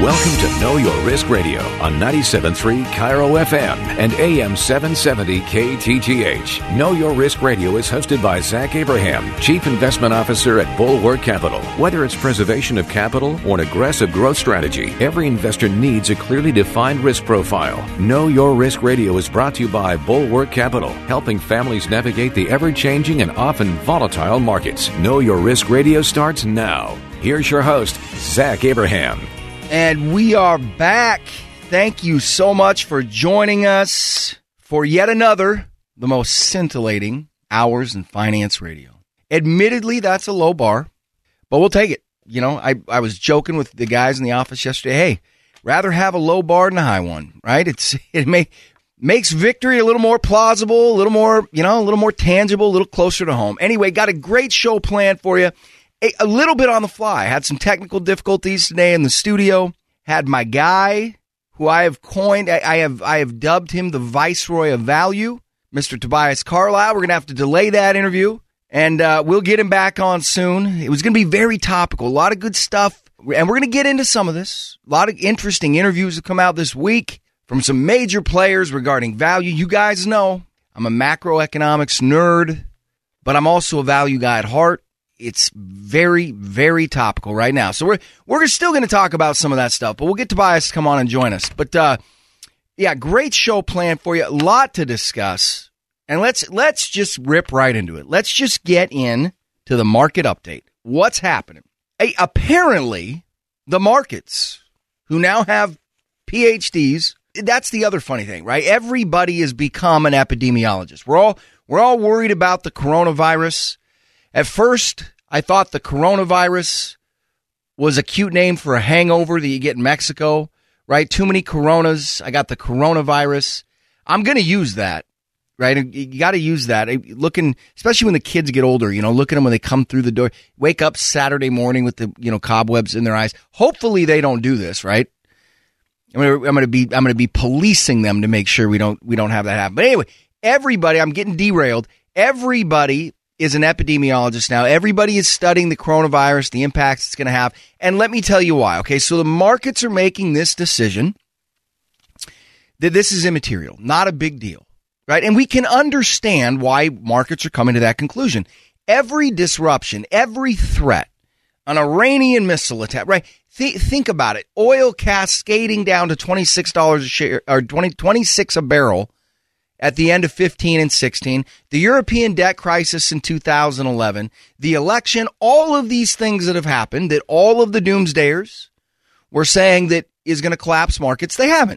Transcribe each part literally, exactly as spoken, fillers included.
Welcome to Know Your Risk Radio on ninety-seven point three Cairo F M and A M seven seventy K T T H. Know Your Risk Radio is hosted by Zach Abraham, Chief Investment Officer at Bulwark Capital. Whether it's preservation of capital or an aggressive growth strategy, every investor needs a clearly defined risk profile. Know Your Risk Radio is brought to you by Bulwark Capital, helping families navigate the ever-changing and often volatile markets. Know Your Risk Radio starts now. Here's your host, Zach Abraham. And we are back. Thank you so much for joining us for yet another, the most scintillating hours in finance radio. Admittedly, that's a low bar, but we'll take it. You know, I, I was joking with the guys in the office yesterday. Hey, rather have a low bar than a high one, right? It's It may, makes victory a little more plausible, a little more, you know, a little more tangible, a little closer to home. Anyway, got a great show planned for you. A little bit on the fly. Had some technical difficulties today in the studio. Had my guy, who I have coined, I have I have dubbed him the Viceroy of Value, Mister Tobias Carlisle. We're going to have to delay that interview, and uh, we'll get him back on soon. It was going to be very topical. A lot of good stuff, and we're going to get into some of this. A lot of interesting interviews have come out this week from some major players regarding value. You guys know I'm a macroeconomics nerd, but I'm also a value guy at heart. It's very, very topical right now. So we're we're still going to talk about some of that stuff, but we'll get Tobias to come on and join us. But, uh, yeah, great show planned for you. A lot to discuss. And let's let's just rip right into it. Let's just get in to the market update. What's happening? Hey, apparently, the markets, who now have P H Ds, that's the other funny thing, right? Everybody has become an epidemiologist. We're all we're all worried about the coronavirus. At first, I thought the coronavirus was a cute name for a hangover that you get in Mexico, right? Too many coronas. I got the coronavirus. I'm going to use that, right? You got to use that. Looking, especially when the kids get older, you know, look at them when they come through the door, wake up Saturday morning with the, you know, cobwebs in their eyes. Hopefully they don't do this, right? I'm going to, I'm going to be, I'm going to be policing them to make sure we don't, we don't have that happen. But anyway, everybody, I'm getting derailed. Everybody is an epidemiologist now. Everybody is studying the coronavirus, the impacts it's going to have. And let me tell you why. Okay, so the markets are making this decision that this is immaterial, not a big deal, right? And we can understand why markets are coming to that conclusion. Every disruption, every threat, an Iranian missile attack, right? Th- think about it. Oil cascading down to twenty-six dollars a share, or twenty, twenty-six a barrel at the end of fifteen and sixteen, the European debt crisis in two thousand eleven, the election, all of these things that have happened, that all of the doomsdayers were saying that is going to collapse markets, they haven't.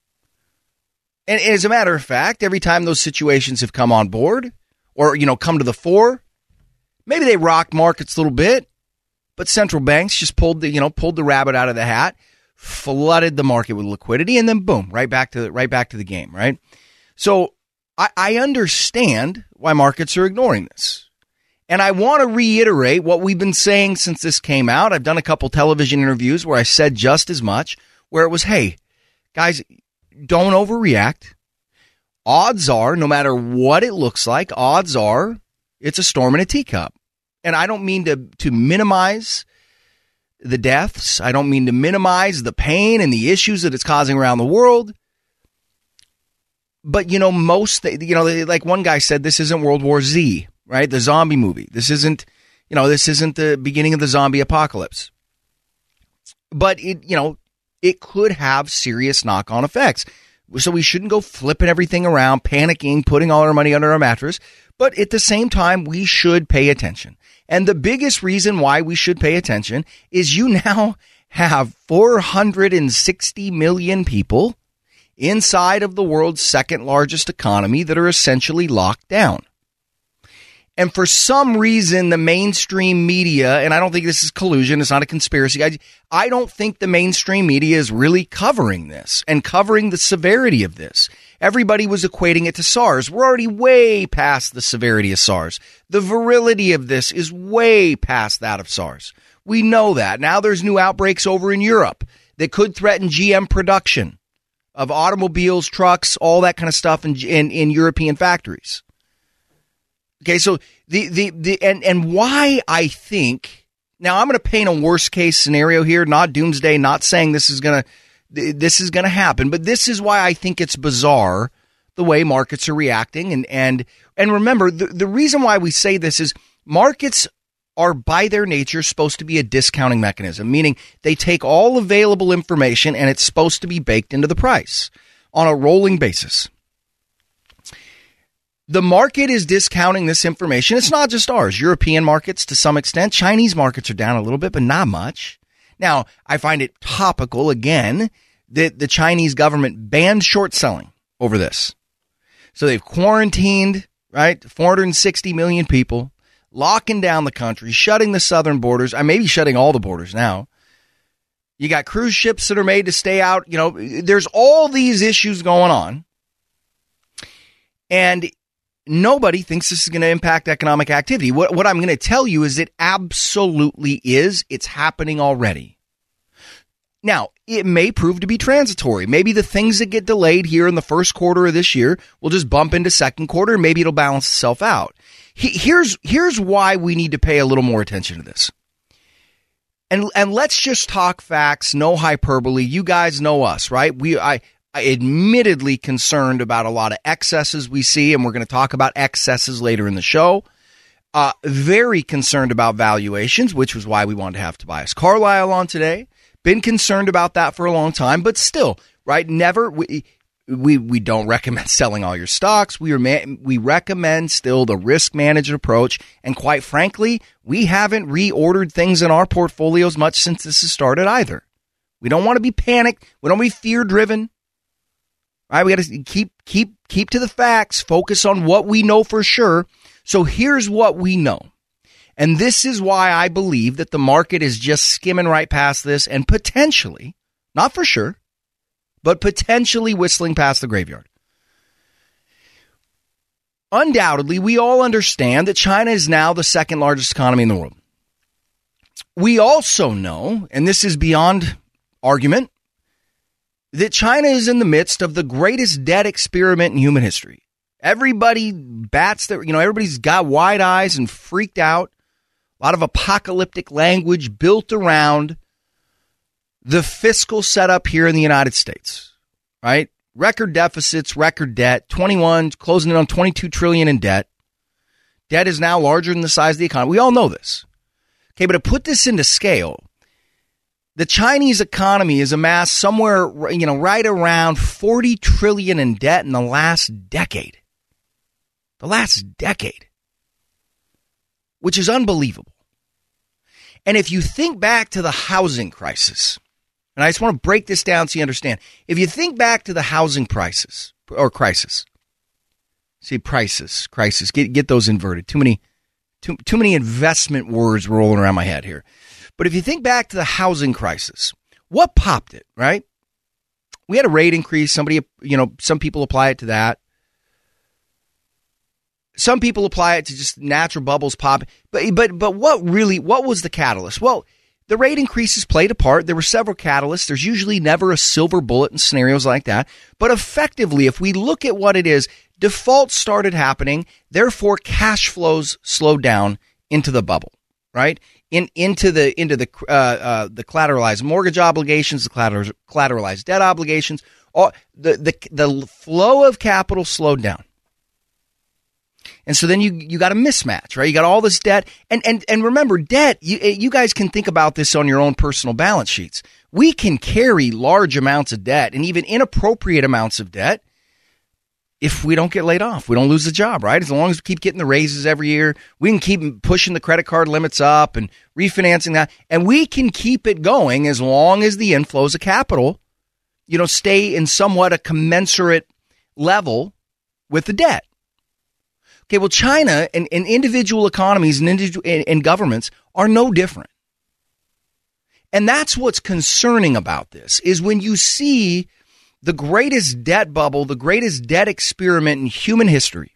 And as a matter of fact, every time those situations have come on board or, you know, come to the fore, maybe they rocked markets a little bit, but central banks just pulled the, you know, pulled the rabbit out of the hat, flooded the market with liquidity, and then boom, right back to the, right back to the game, right? So I, I understand why markets are ignoring this. And I want to reiterate what we've been saying since this came out. I've done a couple television interviews where I said just as much, where it was, hey, guys, don't overreact. Odds are, no matter what it looks like, odds are it's a storm in a teacup. And I don't mean to, to minimize the deaths. I don't mean to minimize the pain and the issues that it's causing around the world. But, you know, most, you know, like one guy said, this isn't World War Z, right? The zombie movie. This isn't, you know, this isn't the beginning of the zombie apocalypse. But, it, you know, it could have serious knock-on effects. So we shouldn't go flipping everything around, panicking, putting all our money under our mattress. But at the same time, we should pay attention. And the biggest reason why we should pay attention is you now have four hundred sixty million people inside of the world's second largest economy that are essentially locked down. And for some reason, the mainstream media, and I don't think this is collusion, it's not a conspiracy, I, I don't think the mainstream media is really covering this and covering the severity of this. Everybody was equating it to SARS. We're already way past the severity of SARS. The virility of this is way past that of SARS. We know that. Now there's new outbreaks over in Europe that could threaten G M production of automobiles, trucks, all that kind of stuff in, in, in European factories. Okay, so the, the, the and, and why I think Now, I'm going to paint a worst case scenario here, not doomsday, not saying this is going to this is going to happen, but this is why I think it's bizarre the way markets are reacting. And and and remember, the, the reason why we say this is markets are by their nature supposed to be a discounting mechanism, meaning they take all available information and it's supposed to be baked into the price on a rolling basis. The market is discounting this information. It's not just ours. European markets to some extent. Chinese markets are down a little bit, but not much. Now, I find it topical, again, that the Chinese government banned short selling over this. So they've quarantined, right, four hundred sixty million people, locking down the country, shutting the southern borders. I may be shutting all the borders now. You got cruise ships that are made to stay out. You know, there's all these issues going on. And nobody thinks this is going to impact economic activity. What, what I'm going to tell you is it absolutely is. It's happening already. Now, it may prove to be transitory. Maybe the things that get delayed here in the first quarter of this year will just bump into second quarter. Maybe it'll balance itself out. He, here's, here's why we need to pay a little more attention to this. And, and let's just talk facts, no hyperbole. You guys know us, right? We, I, I admittedly concerned about a lot of excesses we see, and we're going to talk about excesses later in the show. Uh, very concerned about valuations, which was why we wanted to have Tobias Carlisle on today. Been concerned about that for a long time, but still, right? Never, we we, we don't recommend selling all your stocks. We re- we recommend still the risk managed approach, and quite frankly, we haven't reordered things in our portfolios much since this has started either. We don't want to be panicked. We don't want to be fear driven. Right, we got to keep keep keep to the facts, focus on what we know for sure. So here's what we know. And this is why I believe that the market is just skimming right past this and potentially, not for sure, but potentially whistling past the graveyard. Undoubtedly, we all understand that China is now the second largest economy in the world. We also know, and this is beyond argument, that China is in the midst of the greatest debt experiment in human history. Everybody bats their, you know, everybody's got wide eyes and freaked out. A lot of apocalyptic language built around the fiscal setup here in the United States, right? Record deficits, record debt, twenty-one, closing in on twenty-two trillion in debt. Debt is now larger than the size of the economy. We all know this. Okay, but to put this into scale, the Chinese economy has amassed somewhere, you know, right around forty trillion in debt in the last decade. The last decade. Which is unbelievable. And if you think back to the housing crisis, and I just want to break this down so you understand. If you think back to the housing crisis, or crisis, see, prices, crisis, get get those inverted. Too many, too, too many investment words rolling around my head here. But if you think back to the housing crisis, what popped it, right? We had a rate increase. Somebody, you know, some people apply it to that. Some people apply it to just natural bubbles pop. But but but what really, what was the catalyst? Well, the rate increases played a part. There were several catalysts. There's usually never a silver bullet in scenarios like that. But effectively, if we look at what it is, defaults started happening. Therefore, cash flows slowed down into the bubble, right? In into the into the uh, uh, the collateralized mortgage obligations, the collateralized debt obligations. All, the the the flow of capital slowed down. And so then you you got a mismatch, right? You got all this debt. And and and remember, debt, you, you guys can think about this on your own personal balance sheets. We can carry large amounts of debt and even inappropriate amounts of debt if we don't get laid off. We don't lose the job, right? As long as we keep getting the raises every year, we can keep pushing the credit card limits up and refinancing that. And we can keep it going as long as the inflows of capital, you know, stay in somewhat a commensurate level with the debt. Okay, well, China and, and individual economies and, individual, and, and governments are no different. And that's what's concerning about this, is when you see the greatest debt bubble, the greatest debt experiment in human history,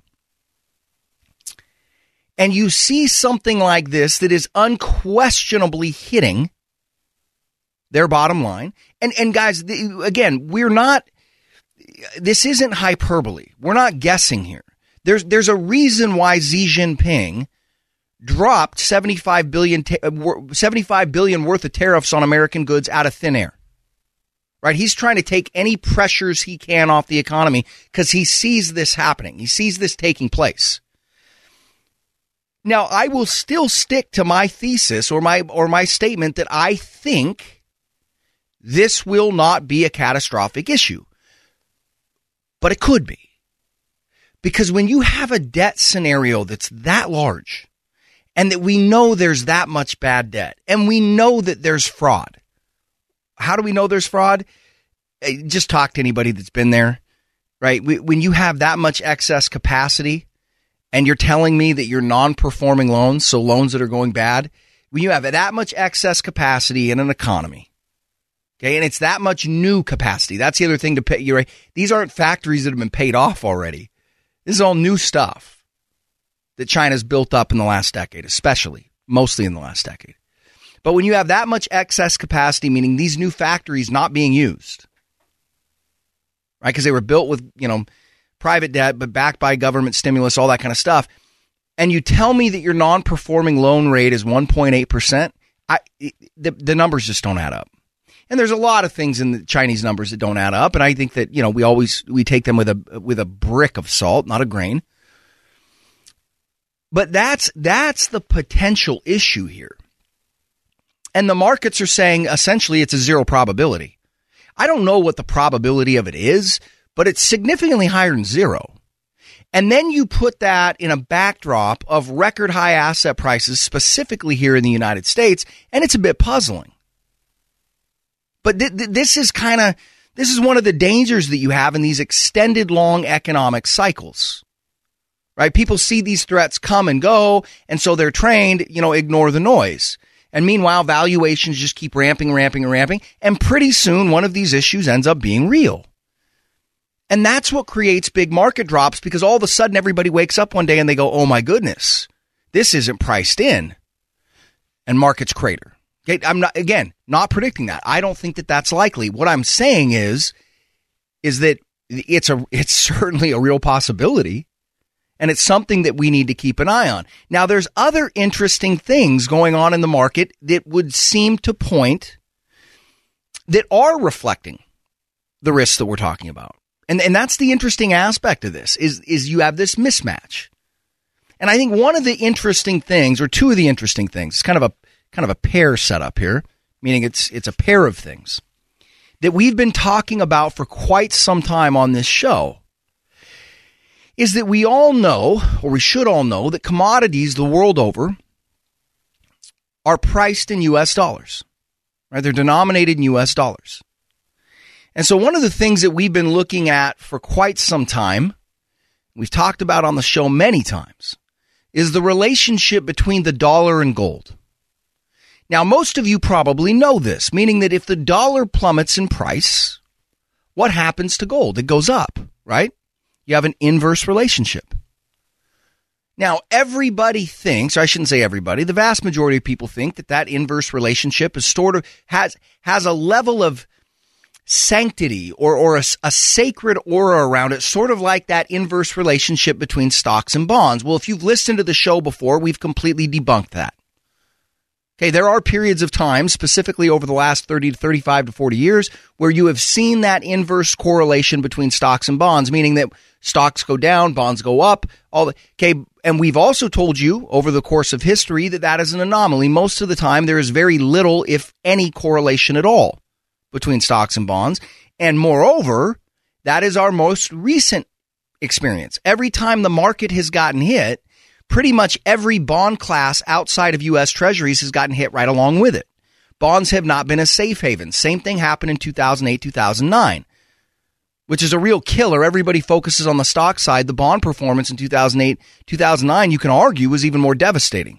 and you see something like this that is unquestionably hitting their bottom line. And, and guys, the, again, we're not, this isn't hyperbole. We're not guessing here. There's there's a reason why Xi Jinping dropped seventy-five billion ta- seventy-five billion worth of tariffs on American goods out of thin air. Right? He's trying to take any pressures he can off the economy because he sees this happening. He sees this taking place. Now, I will still stick to my thesis or my or my statement that I think this will not be a catastrophic issue. But it could be. Because when you have a debt scenario that's that large, and that we know there's that much bad debt, and we know that there's fraud. How do we know there's fraud? Just talk to anybody that's been there, right? When you have that much excess capacity, and you're telling me that your non-performing loans, so loans that are going bad, when you have that much excess capacity in an economy, okay, and it's that much new capacity, that's the other thing to pay. You're right. These aren't factories that have been paid off already. This is all new stuff that China's built up in the last decade, especially, mostly in the last decade. But when you have that much excess capacity, meaning these new factories not being used, right, because they were built with, you know, private debt, but backed by government stimulus, all that kind of stuff, and you tell me that your non-performing loan rate is one point eight percent, I, the, the numbers just don't add up. And there's a lot of things in the Chinese numbers that don't add up, and I think that, you know, we always we take them with a with a brick of salt, not a grain. But that's that's the potential issue here. And the markets are saying essentially it's a zero probability. I don't know what the probability of it is, but it's significantly higher than zero. And then you put that in a backdrop of record high asset prices, specifically here in the United States, and it's a bit puzzling. But th- th- this is kind of, this is one of the dangers that you have in these extended long economic cycles, right? People see these threats come and go, and so they're trained, you know, ignore the noise. And meanwhile, valuations just keep ramping, ramping, and ramping, and pretty soon one of these issues ends up being real. And that's what creates big market drops, because all of a sudden everybody wakes up one day and they go, oh my goodness, this isn't priced in, and markets crater. Okay, I'm not, again, not predicting that. I don't think that that's likely. What I'm saying is, is that it's a, it's certainly a real possibility, and it's something that we need to keep an eye on. Now, there's other interesting things going on in the market that would seem to point that are reflecting the risks that we're talking about. And and that's the interesting aspect of this, is, is you have this mismatch. And I think one of the interesting things, or two of the interesting things, it's kind of a kind of a pair setup here, meaning it's it's a pair of things that we've been talking about for quite some time on this show, is that we all know, or we should all know, that commodities the world over are priced in U S dollars, right? They're denominated in U S dollars. And so one of the things that we've been looking at for quite some time, we've talked about on the show many times, is the relationship between the dollar and gold. Now, most of you probably know this, meaning that if the dollar plummets in price, what happens to gold? It goes up, right? You have an inverse relationship. Now, everybody thinks, or I shouldn't say everybody, the vast majority of people think that that inverse relationship is sort of, has, has a level of sanctity or, or a, a sacred aura around it, sort of like that inverse relationship between stocks and bonds. Well, if you've listened to the show before, we've completely debunked that. Okay, there are periods of time, specifically over the last thirty to thirty-five to forty years, where you have seen that inverse correlation between stocks and bonds, meaning that stocks go down, bonds go up. All the, okay, and we've also told you over the course of history that that is an anomaly. Most of the time, there is very little, if any, correlation at all between stocks and bonds. And moreover, that is our most recent experience. Every time the market has gotten hit, pretty much every bond class outside of U S Treasuries has gotten hit right along with it. Bonds have not been a safe haven. Same thing happened in two thousand eight, two thousand nine, which is a real killer. Everybody focuses on the stock side. The bond performance in two thousand eight, two thousand nine, you can argue, was even more devastating.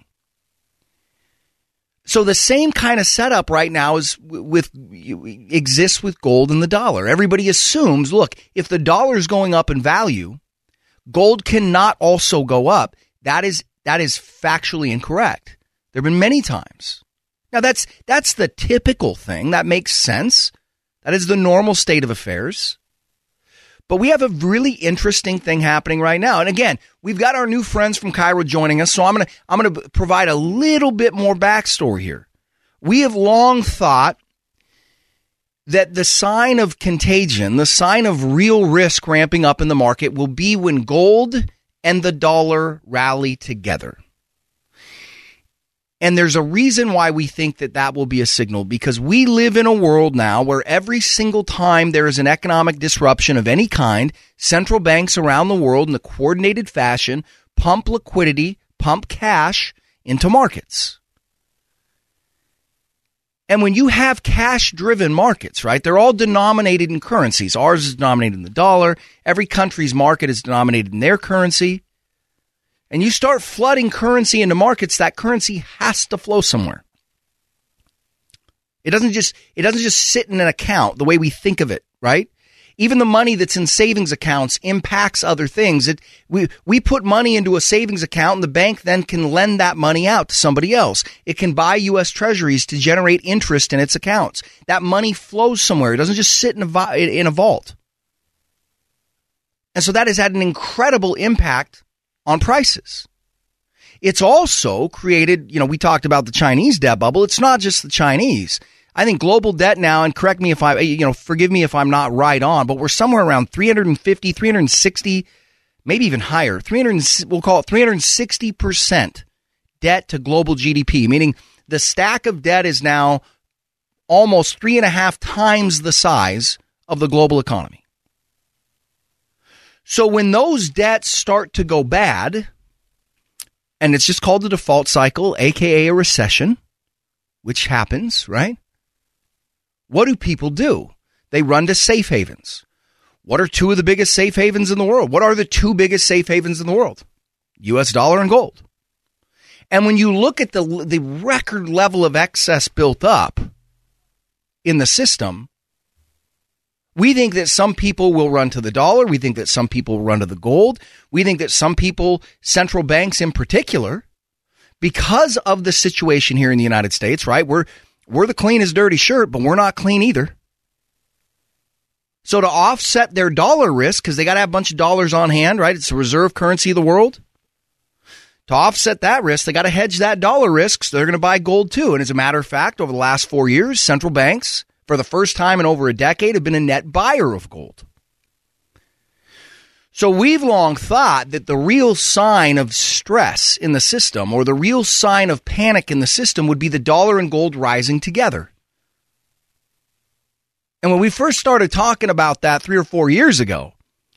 So the same kind of setup right now is with exists with gold and the dollar. Everybody assumes, look, if the dollar is going up in value, gold cannot also go up. That is that is factually incorrect. There have been many times. Now, that's that's the typical thing. That makes sense. That is the normal state of affairs. But we have a really interesting thing happening right now. And again, we've got our new friends from Cairo joining us, so I'm going to I'm going to provide a little bit more backstory here. We have long thought that the sign of contagion, the sign of real risk ramping up in the market will be when gold and the dollar rally together. And there's a reason why we think that that will be a signal, because we live in a world now where every single time there is an economic disruption of any kind, central banks around the world in a coordinated fashion pump liquidity, pump cash into markets. And when you have cash-driven markets, right, they're all denominated in currencies. Ours is denominated in the dollar. Every country's market is denominated in their currency. And you start flooding currency into markets, that currency has to flow somewhere. It doesn't just it doesn't just sit in an account the way we think of it, right? Even the money that's in savings accounts impacts other things. It, we we put money into a savings account, and the bank then can lend that money out to somebody else. It can buy U S Treasuries to generate interest in its accounts. That money flows somewhere. It doesn't just sit in a, in a vault. And so that has had an incredible impact on prices. It's also created, you know, we talked about the Chinese debt bubble. It's not just the Chinese. I think global debt now, and correct me if I, you know, forgive me if I'm not right on, but we're somewhere around three hundred fifty, three hundred sixty, maybe even higher, three hundred, we'll call it three hundred sixty percent debt to global G D P, meaning the stack of debt is now almost three and a half times the size of the global economy. So when those debts start to go bad, and it's just called the default cycle, a k a a recession, which happens, right? What do people do? They run to safe havens. What are two of the biggest safe havens in the world? What are the two biggest safe havens in the world? U S dollar and gold. And when you look at the, the record level of excess built up in the system, we think that some people will run to the dollar. We think that some people will run to the gold. We think that some people, central banks in particular, because of the situation here in the United States, right? We're we're the clean as dirty shirt, but we're not clean either. So to offset their dollar risk, because they got to have a bunch of dollars on hand, right? It's the reserve currency of the world. To offset that risk, they got to hedge that dollar risk, so they're going to buy gold too. And as a matter of fact, over the last four years, central banks, for the first time in over a decade, have been a net buyer of gold. So we've long thought that the real sign of stress in the system, or the real sign of panic in the system, would be the dollar and gold rising together. And when we first started talking about that three or four years ago,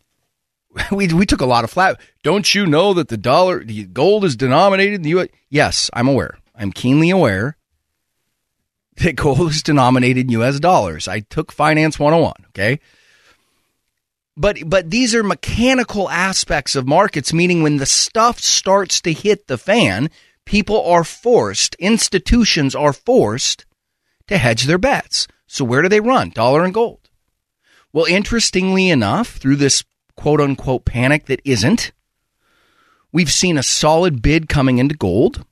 we we took a lot of flat. Don't you know that the dollar, the gold is denominated in the U S? Yes, I'm aware. I'm keenly aware that gold is denominated in U S dollars. I took Finance one oh one, okay? But but these are mechanical aspects of markets, meaning when the stuff starts to hit the fan, people are forced, institutions are forced to hedge their bets. So where do they run? Dollar and gold. Well, interestingly enough, through this quote-unquote panic that isn't, we've seen a solid bid coming into gold.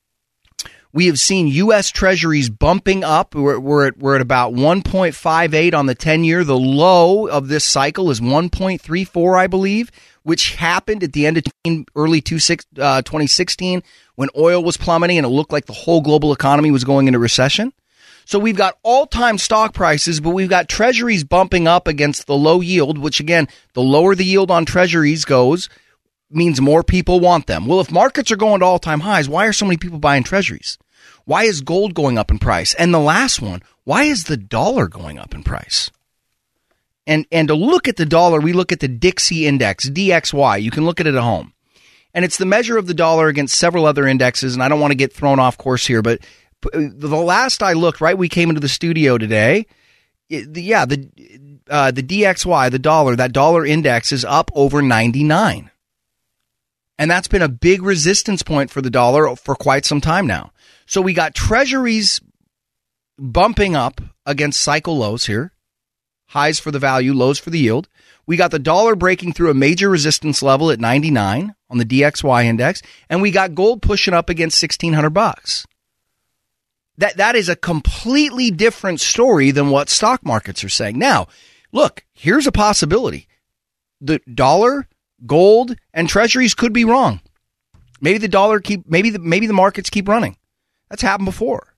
We have seen U S Treasuries bumping up. We're, we're, at, we're at about one point five eight on the ten-year. The low of this cycle is one point three four, I believe, which happened at the end of early twenty sixteen when oil was plummeting and it looked like the whole global economy was going into recession. So we've got all-time stock prices, but we've got Treasuries bumping up against the low yield, which, again, the lower the yield on Treasuries goes, means more people want them. Well, if markets are going to all-time highs, why are so many people buying Treasuries? Why is gold going up in price? And the last one, why is the dollar going up in price? And and to look at the dollar, we look at the Dixie Index, D X Y. You can look at it at home. And it's the measure of the dollar against several other indexes, and I don't want to get thrown off course here, but the last I looked, right, we came into the studio today, it, the, yeah, the uh, the D X Y, the dollar, that dollar index is up over ninety-nine. And that's been a big resistance point for the dollar for quite some time now. So we got Treasuries bumping up against cycle lows here, highs for the value, lows for the yield. We got the dollar breaking through a major resistance level at ninety-nine on the D X Y index, and we got gold pushing up against sixteen hundred bucks. That that is a completely different story than what stock markets are saying. Now, look, here's a possibility. the dollar, gold, and treasuries could be wrong. Maybe the dollar keep, maybe the, maybe the markets keep running. That's happened before.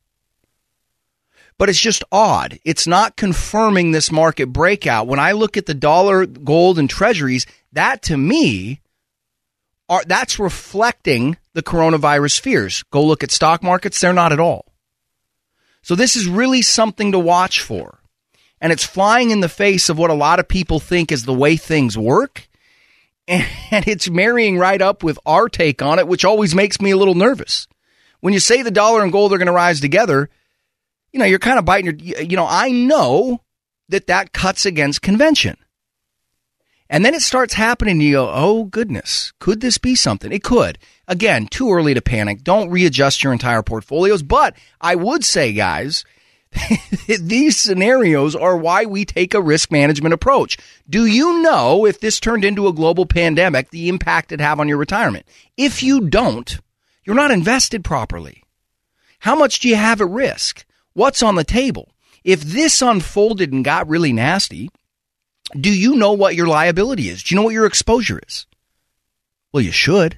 But it's just odd. It's not confirming this market breakout. When I look at the dollar, gold, and treasuries, that to me, are that's reflecting the coronavirus fears. Go look at stock markets. They're not at all. So this is really something to watch for. And it's flying in the face of what a lot of people think is the way things work. And it's marrying right up with our take on it, which always makes me a little nervous. When you say the dollar and gold are going to rise together, you know, you're kind of biting your, you know, I know that that cuts against convention. And then it starts happening and you go, oh, goodness, could this be something? It could. Again, too early to panic. Don't readjust your entire portfolios. But I would say, guys, these scenarios are why we take a risk management approach. Do you know if this turned into a global pandemic, the impact it'd have on your retirement? If you don't, you're not invested properly. How much do you have at risk? What's on the table? If this unfolded and got really nasty, do you know what your liability is? Do you know what your exposure is? Well, you should.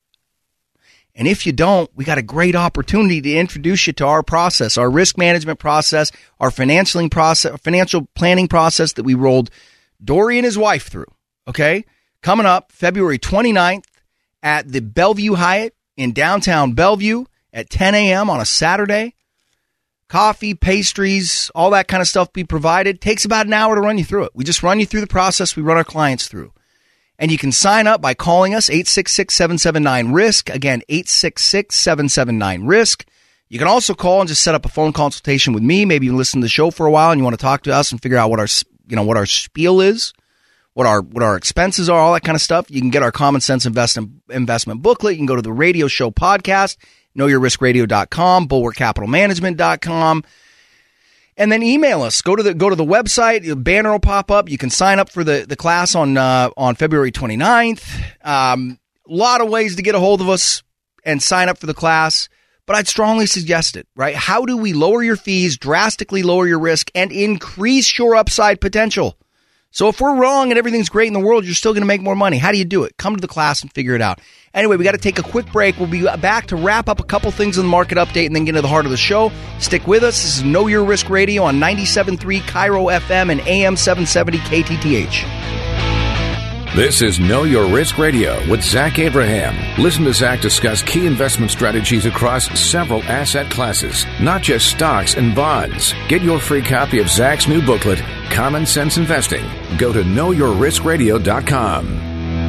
And if you don't, we got a great opportunity to introduce you to our process, our risk management process, our financial process, financial planning process that we rolled Dory and his wife through. Okay? Coming up February twenty-ninth at the Bellevue Hyatt in downtown Bellevue at ten a.m. on a Saturday. Coffee, pastries, all that kind of stuff be provided. Takes about an hour to run you through it. We just run you through the process we run our clients through. And you can sign up by calling us, eight six six, seven seven nine, risk. Again, eight six six, seven seven nine, risk. You can also call and just set up a phone consultation with me. Maybe you listen to the show for a while and you want to talk to us and figure out what our, you know, what our spiel is, what our what our expenses are, all that kind of stuff. You can get our Common Sense Investment, investment booklet. You can go to the radio show podcast, know your risk radio dot com, bulwark capital management dot com. And then email us. Go to the go to the website. The banner will pop up. You can sign up for the, the class on uh, on February twenty-ninth. Um, a lot of ways to get a hold of us and sign up for the class. But I'd strongly suggest it, right? How do we lower your fees, drastically lower your risk, and increase your upside potential? So if we're wrong and everything's great in the world, you're still going to make more money. How do you do it? Come to the class and figure it out. Anyway, we got to take a quick break. We'll be back to wrap up a couple things in the market update and then get into the heart of the show. Stick with us. This is Know Your Risk Radio on ninety-seven point three Cairo F M and A M seven seventy K T T H. This is Know Your Risk Radio with Zach Abraham. Listen to Zach discuss key investment strategies across several asset classes, not just stocks and bonds. Get your free copy of Zach's new booklet, Common Sense Investing. Go to know your risk radio dot com.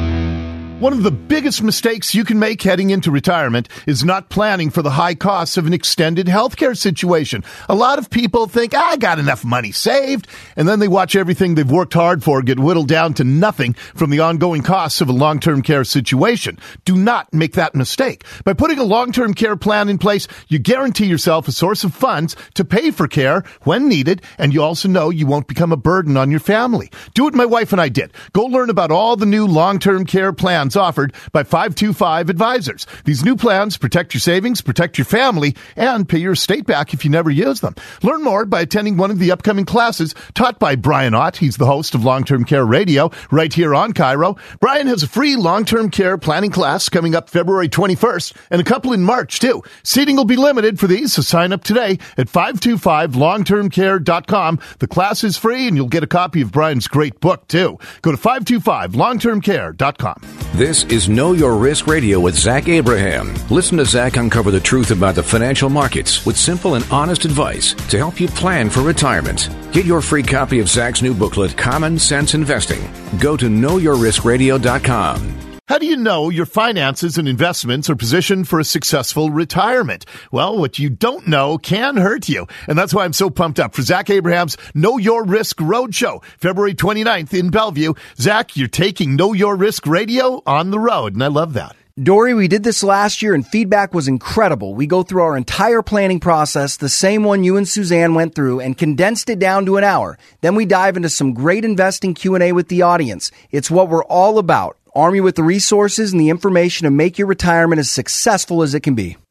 One of the biggest mistakes you can make heading into retirement is not planning for the high costs of an extended healthcare situation. A lot of people think, I got enough money saved, and then they watch everything they've worked hard for get whittled down to nothing from the ongoing costs of a long-term care situation. Do not make that mistake. By putting a long-term care plan in place, you guarantee yourself a source of funds to pay for care when needed, and you also know you won't become a burden on your family. Do what my wife and I did. Go learn about all the new long-term care plans offered by five two five Advisors. These new plans protect your savings, protect your family, and pay your estate back if you never use them. Learn more by attending one of the upcoming classes taught by Brian Ott. He's the host of Long-Term Care Radio right here on Cairo. Brian has a free long-term care planning class coming up February twenty-first and a couple in March, too. Seating will be limited for these, so sign up today at five two five long term care dot com. The class is free, and you'll get a copy of Brian's great book, too. Go to five two five long term care dot com. This is Know Your Risk Radio with Zach Abraham. Listen to Zach uncover the truth about the financial markets with simple and honest advice to help you plan for retirement. Get your free copy of Zach's new booklet, Common Sense Investing. Go to know your risk radio dot com. How do you know your finances and investments are positioned for a successful retirement? Well, what you don't know can hurt you. And that's why I'm so pumped up for Zach Abraham's Know Your Risk Roadshow, February twenty-ninth in Bellevue. Zach, you're taking Know Your Risk Radio on the road, and I love that. Dory, we did this last year and feedback was incredible. We go through our entire planning process, the same one you and Suzanne went through, and condensed it down to an hour. Then we dive into some great investing Q and A with the audience. It's what we're all about. Arm you with the resources and the information to make your retirement as successful as it can be.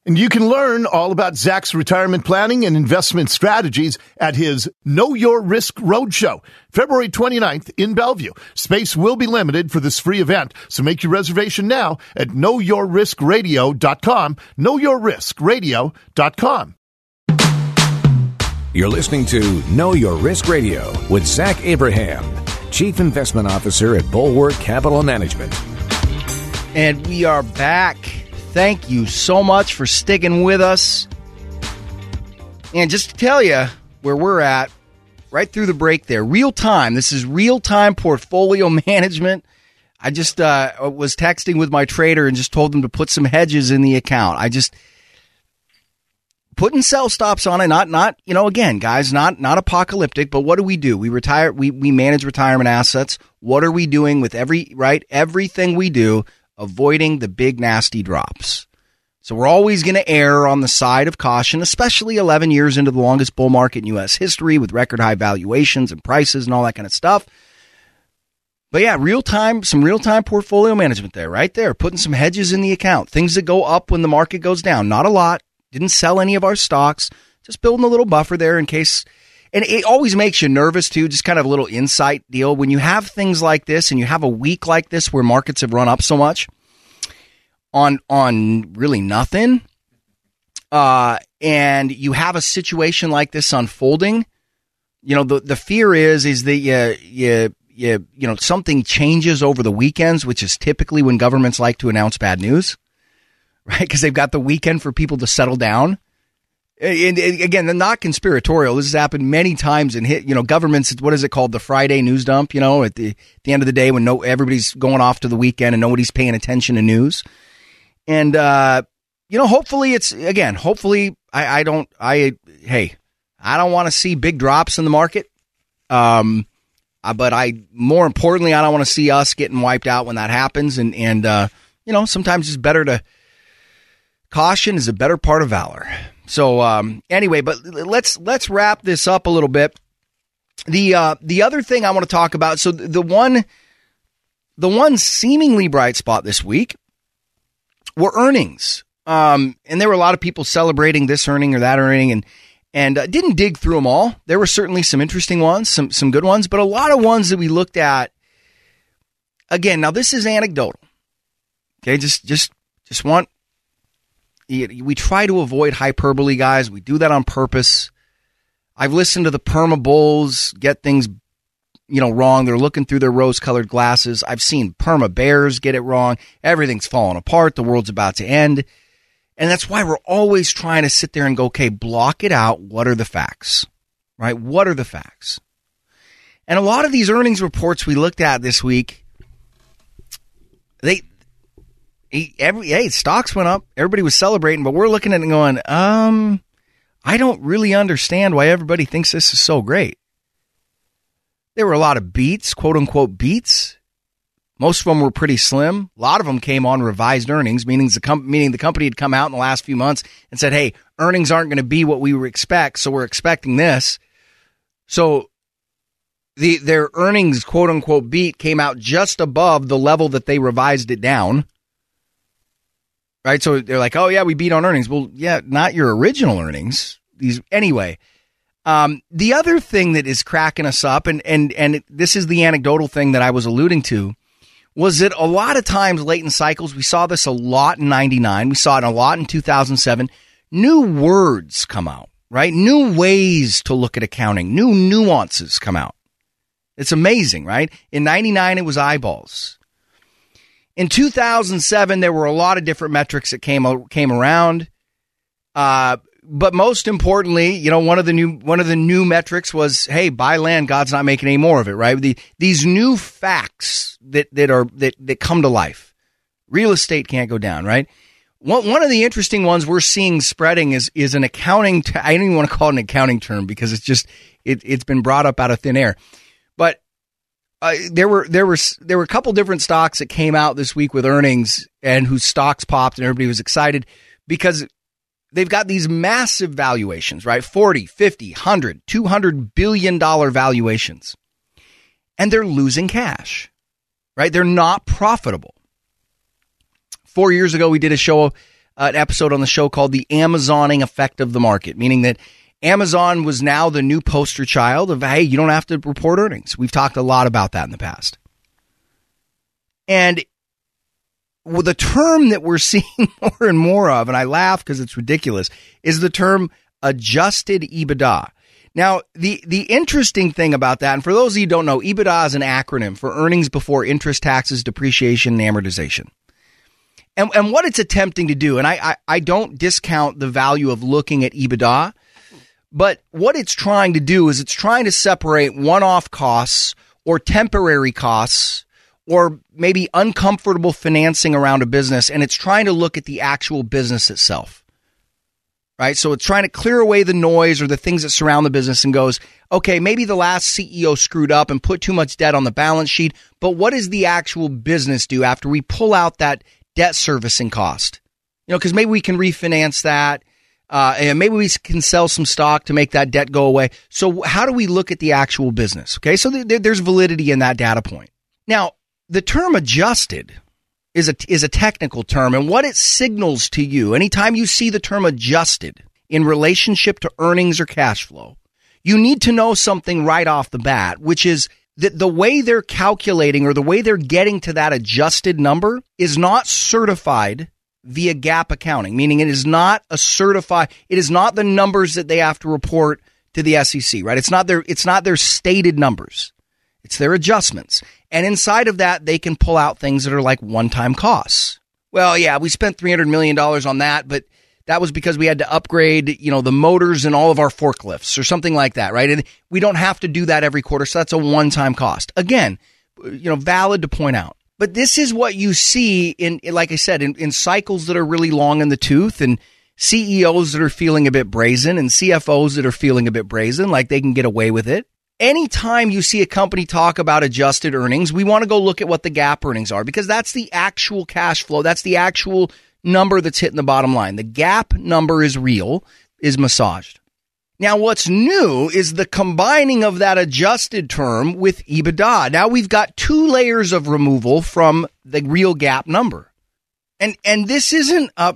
And you can learn all about Zach's retirement planning and investment strategies at his Know Your Risk Roadshow, February twenty-ninth in Bellevue. Space will be limited for this free event, so make your reservation now at know your risk radio dot com, know your risk radio dot com. You're listening to Know Your Risk Radio with Zach Abraham, Chief Investment Officer at Bulwark Capital Management. And we are back. Thank you so much for sticking with us. And just to tell you where we're at, right through the break there, real time. This is real-time portfolio management. I just uh, was texting with my trader and just told them to put some hedges in the account. I just putting sell stops on it. Not, not you know, again, guys, not not apocalyptic. But what do we do? We retire. We we manage retirement assets. What are we doing with every right everything we do? Avoiding the big nasty drops. So we're always going to err on the side of caution, especially eleven years into the longest bull market in U S history with record high valuations and prices and all that kind of stuff. But yeah, real time, some real time portfolio management there, right there, putting some hedges in the account, things that go up when the market goes down. Not a lot. Didn't sell any of our stocks, just building a little buffer there in case. And it always makes you nervous, too, just kind of a little insight deal. When you have things like this and you have a week like this where markets have run up so much on on really nothing, uh, and you have a situation like this unfolding, you know, the, the fear is is that you, you, you, you know, something changes over the weekends, which is typically when governments like to announce bad news, right? Because they've got the weekend for people to settle down. And again, they're not conspiratorial. This has happened many times in hit, you know, governments. What is it called? The Friday news dump, you know, at the, at the end of the day when no, everybody's going off to the weekend and nobody's paying attention to news. And, uh, you know, hopefully it's, again, hopefully I, I don't, I, hey, I don't want to see big drops in the market. Um, uh, but I, more importantly, I don't want to see us getting wiped out when that happens. And, and, uh, you know, sometimes it's better to, caution is a better part of valor. So um, anyway, but let's let's wrap this up a little bit. The uh, the other thing I want to talk about. So the one the one seemingly bright spot this week were earnings, um, and there were a lot of people celebrating this earning or that earning, and and uh, didn't dig through them all. There were certainly some interesting ones, some some good ones, but a lot of ones that we looked at. Again, now this is anecdotal. Okay, just just just want. We try to avoid hyperbole, guys. We do that on purpose. I've listened to the perma bulls get things, you know, wrong. They're looking through their rose-colored glasses. I've seen perma bears get it wrong. Everything's falling apart. The world's about to end. And that's why we're always trying to sit there and go, okay, block it out. What are the facts? Right? What are the facts? And a lot of these earnings reports we looked at this week, they... Every, hey, stocks went up. Everybody was celebrating, but we're looking at it and going, um, I don't really understand why everybody thinks this is so great. There were a lot of beats, quote unquote beats. Most of them were pretty slim. A lot of them came on revised earnings, meaning the, com- meaning the company had come out in the last few months and said, hey, earnings aren't going to be what we expect, so we're expecting this. So the their earnings, quote unquote beat, came out just above the level that they revised it down. Right, so they're like, oh, yeah, we beat on earnings. Well, yeah, not your original earnings. These Anyway, um, the other thing that is cracking us up, and, and, and it, this is the anecdotal thing that I was alluding to, was that a lot of times late in cycles, we saw this a lot in ninety-nine. We saw it a lot in two thousand seven. New words come out, right? New ways to look at accounting. New nuances come out. It's amazing, right? In ninety-nine, it was eyeballs. In two thousand seven, there were a lot of different metrics that came came around, uh, but most importantly, you know, one of the new one of the new metrics was, hey, buy land, God's not making any more of it, right? The, these new facts that that are that that come to life, real estate can't go down, right? One one of the interesting ones we're seeing spreading is is an accounting. T- I don't even want to call it an accounting term because it's just it it's been brought up out of thin air, but. Uh, there were there were there were a couple different stocks that came out this week with earnings and whose stocks popped and everybody was excited because they've got these massive valuations, right? forty, fifty, one hundred, two hundred billion dollars valuations. And they're losing cash, right? They're not profitable. Four years ago, we did a show an episode on the show called The Amazoning Effect of the Market, meaning that Amazon was now the new poster child of, hey, you don't have to report earnings. We've talked a lot about that in the past. And well, the term that we're seeing more and more of, and I laugh because it's ridiculous, is the term adjusted EBITDA. Now, the, the interesting thing about that, and for those of you who don't know, EBITDA is an acronym for earnings before interest, taxes, depreciation, and amortization. And, and what it's attempting to do, and I, I, I don't discount the value of looking at EBITDA, but what it's trying to do is it's trying to separate one-off costs or temporary costs or maybe uncomfortable financing around a business, and it's trying to look at the actual business itself, right? So it's trying to clear away the noise or the things that surround the business and goes, okay, maybe the last C E O screwed up and put too much debt on the balance sheet, but what does the actual business do after we pull out that debt servicing cost? You know, because maybe we can refinance that, uh, and maybe we can sell some stock to make that debt go away. So how do we look at the actual business? Okay, so th- there's validity in that data point. Now, the term adjusted is a, is a technical term, and what it signals to you, anytime you see the term adjusted in relationship to earnings or cash flow, you need to know something right off the bat, which is that the way they're calculating or the way they're getting to that adjusted number is not certified via GAAP accounting, meaning it is not a certified, it is not the numbers that they have to report to the S E C, right? It's not their, it's not their stated numbers. It's their adjustments. And inside of that, they can pull out things that are like one-time costs. Well, yeah, we spent three hundred million dollars on that, but that was because we had to upgrade, you know, the motors in all of our forklifts or something like that, right? And we don't have to do that every quarter, so that's a one-time cost. Again, you know, valid to point out. But this is what you see in, like I said, in, in cycles that are really long in the tooth and C E Os that are feeling a bit brazen and C F Os that are feeling a bit brazen, like they can get away with it. Anytime you see a company talk about adjusted earnings, we want to go look at what the GAAP earnings are because that's the actual cash flow. That's the actual number that's hitting the bottom line. The GAAP number is real, is massaged. Now, what's new is the combining of that adjusted term with EBITDA. Now we've got two layers of removal from the real GAAP number. And and this isn't a,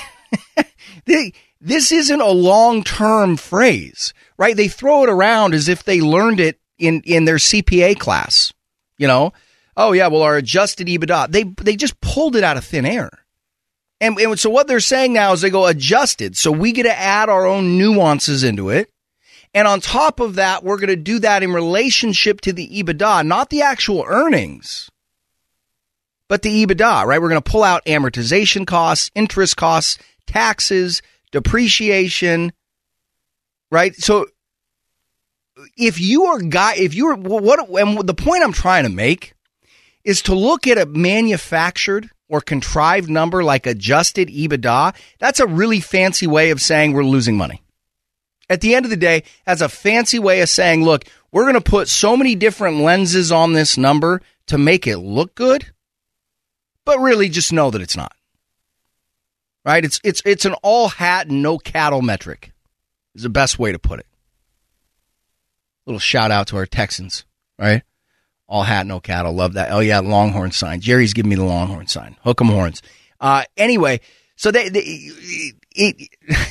this isn't a long-term phrase. Right? They throw it around as if they learned it in, in their C P A class. You know, oh, yeah, well, our adjusted EBITDA, they they just pulled it out of thin air. And, and so what they're saying now is they go adjusted. So we get to add our own nuances into it. And on top of that, we're going to do that in relationship to the EBITDA, not the actual earnings, but the EBITDA, right? We're going to pull out amortization costs, interest costs, taxes, depreciation. Right. So if you are guy, if you're what, and the point I'm trying to make is to look at a manufactured or contrived number like adjusted EBITDA. That's a really fancy way of saying we're losing money. At the end of the day, that's a fancy way of saying, look, we're going to put so many different lenses on this number to make it look good, but really just know that it's not. Right. It's it's it's an all hat and no cattle metric. Is the best way to put it. Little shout out to our Texans, right? All hat, no cattle. Love that. Oh, yeah, Longhorn sign. Jerry's giving me the Longhorn sign. Hook 'em horns. Uh, anyway, so they, they it,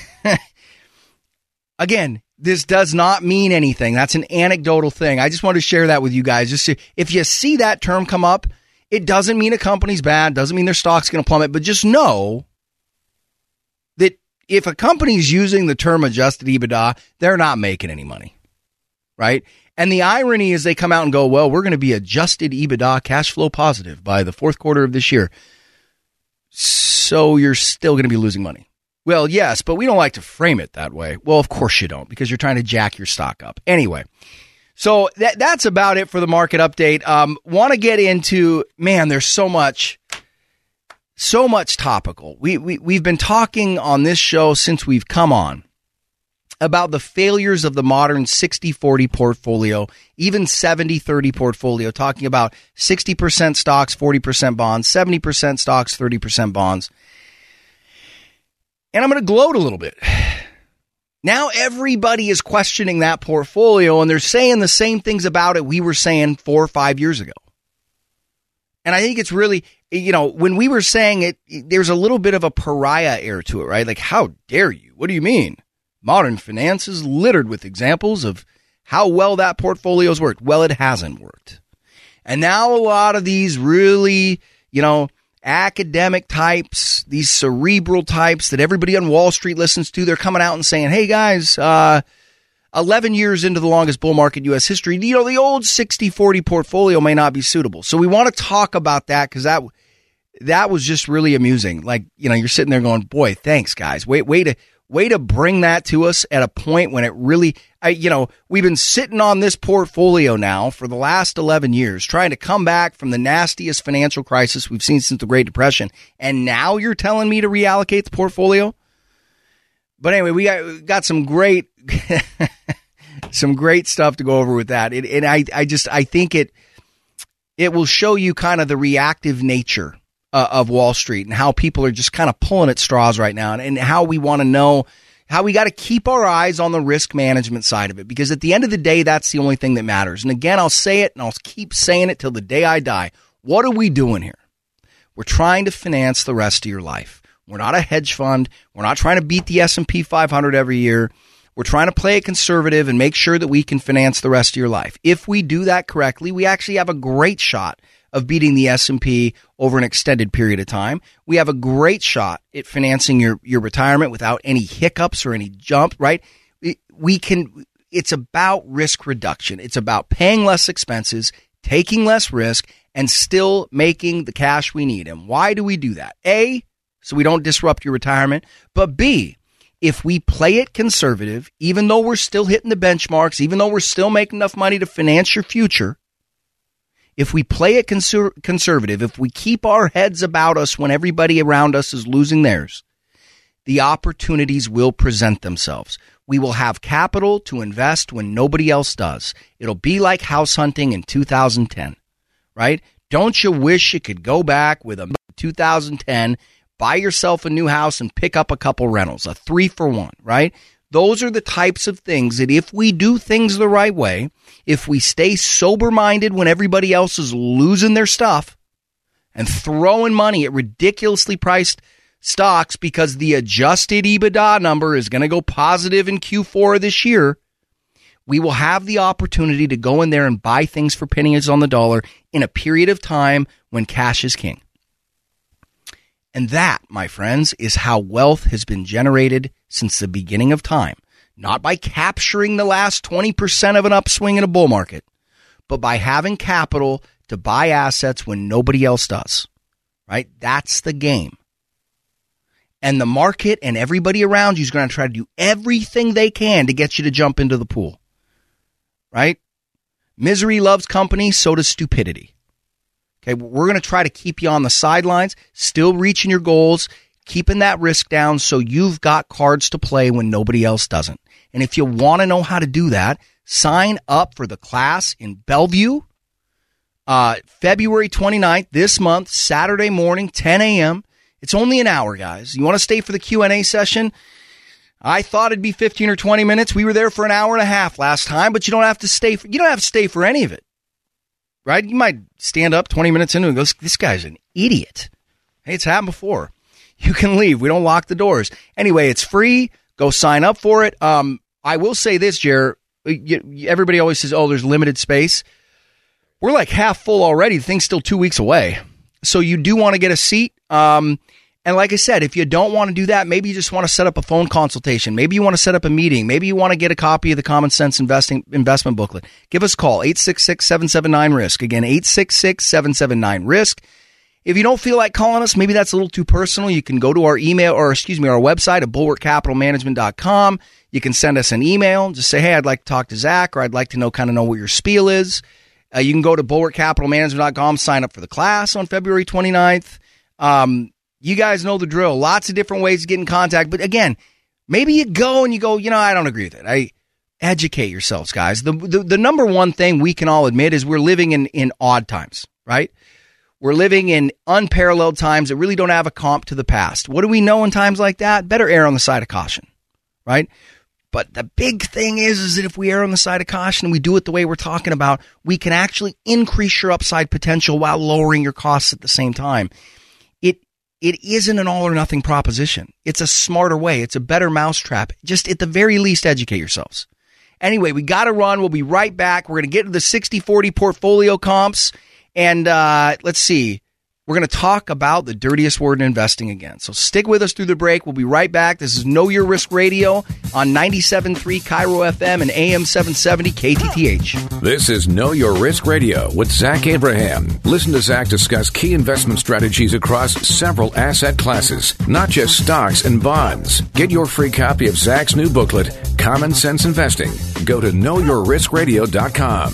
again, this does not mean anything. That's an anecdotal thing. I just want to share that with you guys. Just to, if you see that term come up, it doesn't mean a company's bad. Doesn't mean their stock's going to plummet. But just know that if a company's using the term adjusted EBITDA, they're not making any money, right? And the irony is they come out and go, well, we're going to be adjusted EBITDA cash flow positive by the fourth quarter of this year. So you're still going to be losing money. Well, yes, but we don't like to frame it that way. Well, of course you don't, because you're trying to jack your stock up. Anyway, so that that's about it for the market update. Um, want to get into, man, there's so much... So much topical. We, we, we've been talking on this show since we've come on about the failures of the modern sixty forty portfolio, even seventy thirty portfolio, talking about sixty percent stocks, forty percent bonds, seventy percent stocks, thirty percent bonds. And I'm going to gloat a little bit. Now everybody is questioning that portfolio, and they're saying the same things about it we were saying four or five years ago. And I think it's really, you know, when we were saying it, there's a little bit of a pariah air to it, right? Like, how dare you? What do you mean? Modern finance is littered with examples of how well that portfolio's worked. Well, it hasn't worked. And now a lot of these really, you know, academic types, these cerebral types that everybody on Wall Street listens to, they're coming out and saying, hey, guys, uh, eleven years into the longest bull market in U S history, you know, the old sixty forty portfolio may not be suitable. So we want to talk about that because that that was just really amusing. Like, you know, you're sitting there going, boy, thanks, guys. Wait, way to way to bring that to us at a point when it really, I, you know, we've been sitting on this portfolio now for the last eleven years, trying to come back from the nastiest financial crisis we've seen since the Great Depression. And now you're telling me to reallocate the portfolio? But anyway, we got, got some great, some great stuff to go over with that. It, and I, I just, I think it, it will show you kind of the reactive nature uh, of Wall Street and how people are just kind of pulling at straws right now, and, and how we want to know how we got to keep our eyes on the risk management side of it, because at the end of the day, that's the only thing that matters. And again, I'll say it and I'll keep saying it till the day I die. What are we doing here? We're trying to finance the rest of your life. We're not a hedge fund. We're not trying to beat the S and P five hundred every year. We're trying to play it conservative and make sure that we can finance the rest of your life. If we do that correctly, we actually have a great shot of beating the S and P over an extended period of time. We have a great shot at financing your, your retirement without any hiccups or any jump, right? We can, it's about risk reduction. It's about paying less expenses, taking less risk, and still making the cash we need. And why do we do that? A, so we don't disrupt your retirement. But B, if we play it conservative, even though we're still hitting the benchmarks, even though we're still making enough money to finance your future, if we play it conser- conservative, if we keep our heads about us when everybody around us is losing theirs, the opportunities will present themselves. We will have capital to invest when nobody else does. It'll be like house hunting in two thousand ten, right? Don't you wish you could go back with a two thousand ten, buy yourself a new house and pick up a couple rentals, a three for one, right? Those are the types of things that if we do things the right way, if we stay sober-minded when everybody else is losing their stuff and throwing money at ridiculously priced stocks because the adjusted EBITDA number is going to go positive in Q four of this year, we will have the opportunity to go in there and buy things for pennies on the dollar in a period of time when cash is king. And that, my friends, is how wealth has been generated since the beginning of time. Not by capturing the last twenty percent of an upswing in a bull market, but by having capital to buy assets when nobody else does. Right? That's the game. And the market and everybody around you is going to try to do everything they can to get you to jump into the pool. Right? Misery loves company, so does stupidity. Okay, we're going to try to keep you on the sidelines, still reaching your goals, keeping that risk down so you've got cards to play when nobody else doesn't. And if you want to know how to do that, sign up for the class in Bellevue, uh, February twenty-ninth, this month, Saturday morning, ten a.m. It's only an hour, guys. You want to stay for the Q and A session? I thought it'd be fifteen or twenty minutes. We were there for an hour and a half last time, but you don't have to stay for, you don't have to stay for any of it. Right? You might stand up twenty minutes into it and go, this guy's an idiot. Hey, it's happened before. You can leave. We don't lock the doors. Anyway, it's free. Go sign up for it. Um, I will say this, Jer. Everybody always says, oh, there's limited space. We're like half full already. The thing's still two weeks away. So you do want to get a seat. Um, and like I said, if you don't want to do that, maybe you just want to set up a phone consultation. Maybe you want to set up a meeting. Maybe you want to get a copy of the Common Sense Investing Investment Booklet. Give us a call, eight six six, seven seven nine, risk. Again, eight six six, seven seven nine, risk. If you don't feel like calling us, maybe that's a little too personal, you can go to our email, or excuse me, our website at bulwark capital management dot com. You can send us an email. Just say, hey, I'd like to talk to Zach, or I'd like to know, kind of know what your spiel is. Uh, you can go to bulwark capital management dot com, sign up for the class on February twenty-ninth. Um, you guys know the drill. Lots of different ways to get in contact. But again, maybe you go and you go, you know, I don't agree with it. I educate yourselves, guys. The, the, the number one thing we can all admit is we're living in, in odd times, right? We're living in unparalleled times that really don't have a comp to the past. What do we know in times like that? Better err on the side of caution, right? But the big thing is, is that if we err on the side of caution and we do it the way we're talking about, we can actually increase your upside potential while lowering your costs at the same time. It It isn't an all or nothing proposition. It's a smarter way. It's a better mousetrap. Just at the very least, educate yourselves. Anyway, we got to run. We'll be right back. We're going to get to the sixty forty portfolio comps. And uh, let's see. We're going to talk about the dirtiest word in investing again. So stick with us through the break. We'll be right back. This is Know Your Risk Radio on ninety-seven point three Cairo F M and A M seven seventy K T T H. This is Know Your Risk Radio with Zach Abraham. Listen to Zach discuss key investment strategies across several asset classes, not just stocks and bonds. Get your free copy of Zach's new booklet, Common Sense Investing. Go to know your risk radio dot com.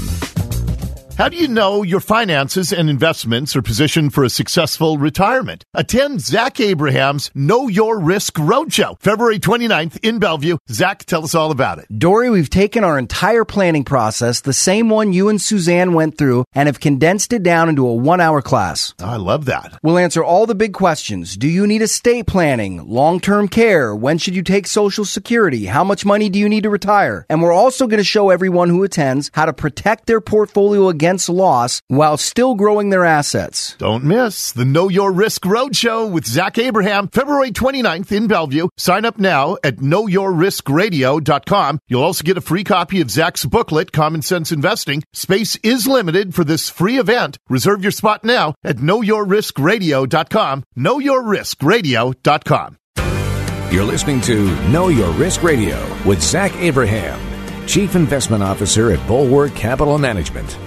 How do you know your finances and investments are positioned for a successful retirement? Attend Zach Abraham's Know Your Risk Roadshow, February twenty-ninth in Bellevue. Zach, tell us all about it. Dory, we've taken our entire planning process, the same one you and Suzanne went through, and have condensed it down into a one-hour class. I love that. We'll answer all the big questions. Do you need estate planning? Long-term care? When should you take Social Security? How much money do you need to retire? And we're also going to show everyone who attends how to protect their portfolio against against loss while still growing their assets. Don't miss the Know Your Risk Roadshow with Zach Abraham, February twenty-ninth in Bellevue. Sign up now at know your risk radio dot com. You'll also get a free copy of Zach's booklet, Common Sense Investing. Space is limited for this free event. Reserve your spot now at know your risk radio dot com. know your risk radio dot com. You're listening to Know Your Risk Radio with Zach Abraham, Chief Investment Officer at Bulwark Capital Management.